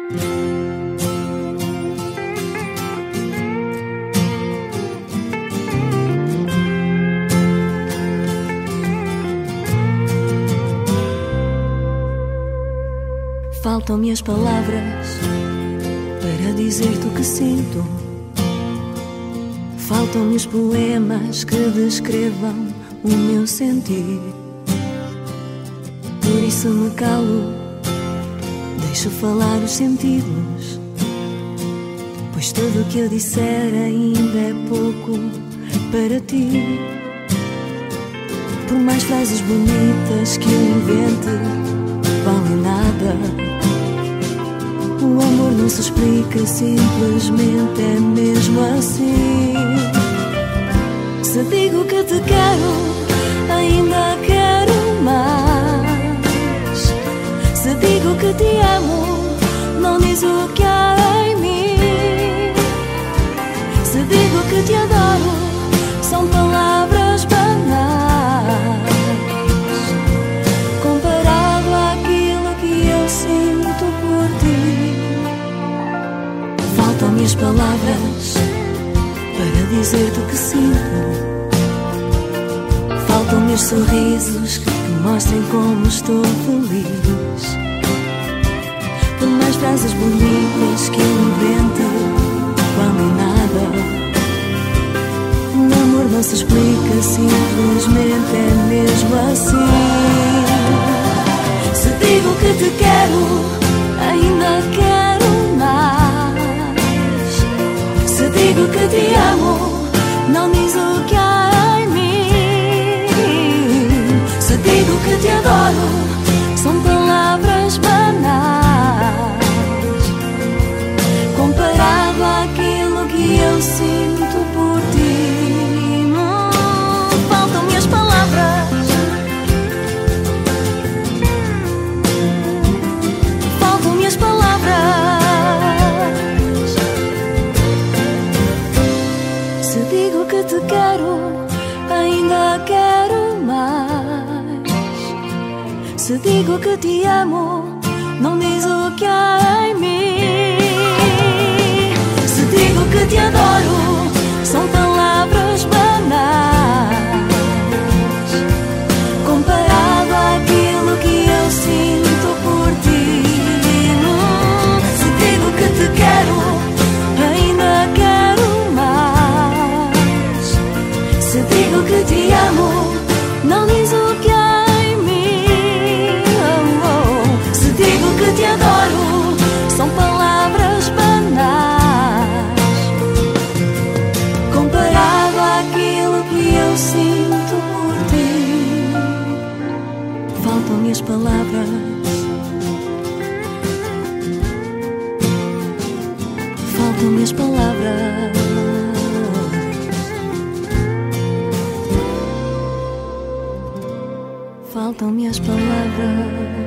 Faltam-me as palavras para dizer-te o que sinto. Faltam-me os poemas que descrevam o meu sentir. Por isso me calo, deixo falar os sentidos, pois tudo o que eu disser ainda é pouco para ti. Por mais frases bonitas que eu invente, valem nada. O amor não se explica, simplesmente é mesmo assim. Se digo que te quero, ainda quero mais. Se digo que te amo, não diz o que há em mim. Se digo que te adoro, são palavras banais comparado àquilo que eu sinto por ti. Faltam-me as palavras para dizer-te o que sinto. Faltam-me os sorrisos que te mostrem como estou feliz. Por mais frases bonitas que eu invente, valem nada. O amor não se explica, simplesmente é mesmo assim. Se digo que te quero, ainda quero mais. Se digo que te amo, não diz o que há em mim. Se digo que te adoro, são palavras banais comparado àquilo que eu sinto por ti. Faltam-me as palavras. Faltam-me as palavras. Se digo que te quero, ainda quero mais. Se digo que te amo, não diz o que há em mim. Se digo que te adoro, são palavras banais comparado àquilo que eu sinto por ti. Se digo que te quero, ainda quero mais. Se digo que te amo, não diz o que há em mim. Se digo que te adoro, são palavras banais comparado àquilo que eu sinto por ti. Faltam-me as palavras. Faltam-me as palavras. Faltam-me as palavras.